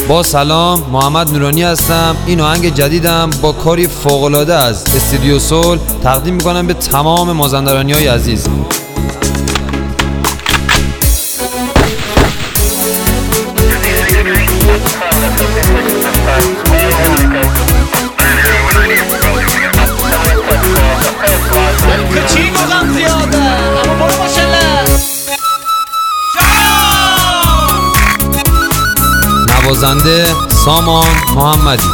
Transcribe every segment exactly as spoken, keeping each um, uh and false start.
با سلام، محمد نورانی هستم. این آهنگ جدیدم با کاری فوق‌العاده از استودیو سول تقدیم میکنم به تمام مازندرانی‌های عزیز. نوازنده سامان محمدی،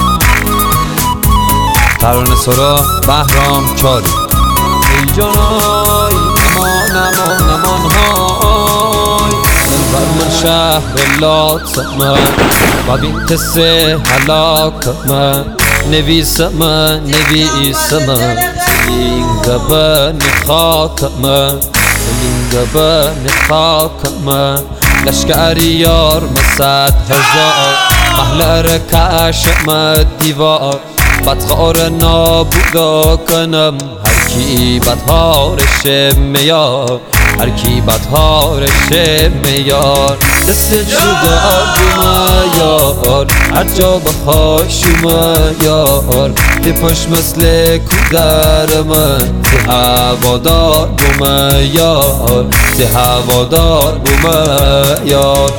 ترانه سرا بهرام چاری. ای جانای نمان نمان نمان های دلبر من شهر لات من و بین قصه حلاک من نویسم من نویسم من این گبن خاک من این گبن خاک من لشکری یار مسد هزار محلر کشم دیوار بدخار نابودا کنم هر کی بدهارش میار هر کی بدهارش میار دست جدا بوم یار هر جا بخوای شما یار دی پاش مثل کودر من دی هوادار بوم یار دی هوادار بوم یار.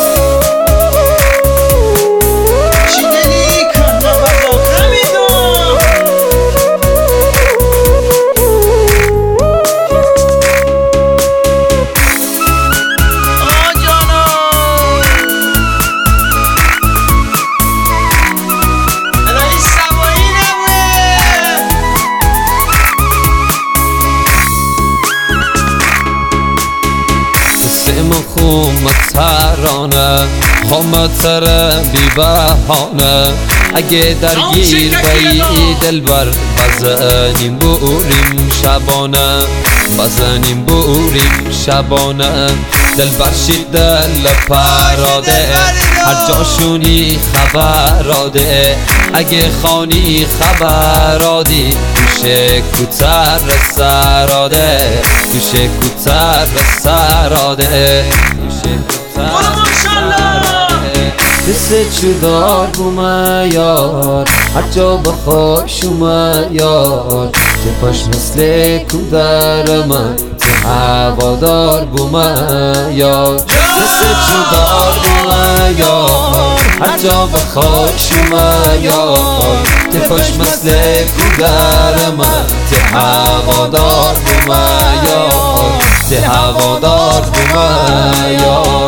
خوم ترانه خوم تره بی بهانه اگه درگیر بایی دلبر بزنیم بوریم شبانه بزنیم بوریم شبانه دلبر شید دل پراده هر جاشونی خبراده اگه خانی خبرادی گوشه کوتر سراده گوشه کوتر سراده گوشه کوتر سراده دست چودار بوم یار هر جا بخوای شما یار دی پاش مثل کودر من دی هوادار بوم یار دست چودار بوم یار هر جا بخوای شما یار دی پاش مثل کودر من دی هوادار بوم یار دی هوادار بوم یار.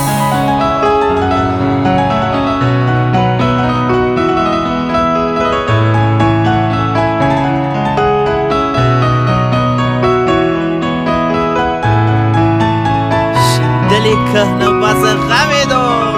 دلی کهنه باز غمی دار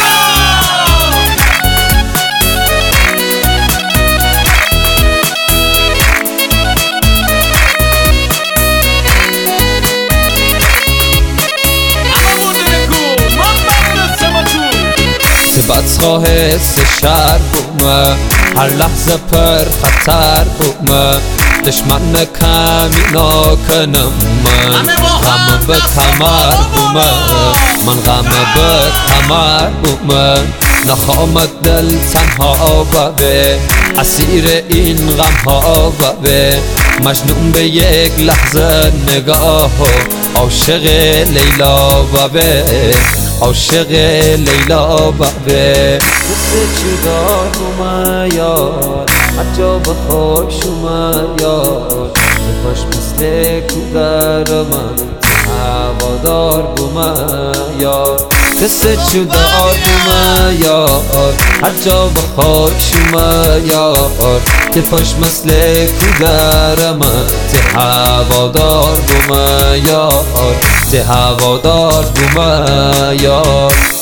سبت خواه سشر بومه هر لحظه پر خطر بومه دشمن کمی نکنم من غم به کمر بومه من غم به کمر بومه نخوامد دل تنها ببه اسیر این غم ها ببه مجنون به یک لحظه نگاه عاشق لیلا ببه عاشق لیلا ببه دست چودار بوم یار هر جا بخوای شما یار دی پاش مثل کودر من دی هوادار بوم یار دست چودار بوم یار هر جا بخوای شما یار دی پاش مثل کودر من دی هوادار بوم یار دی هوادار بوم یار.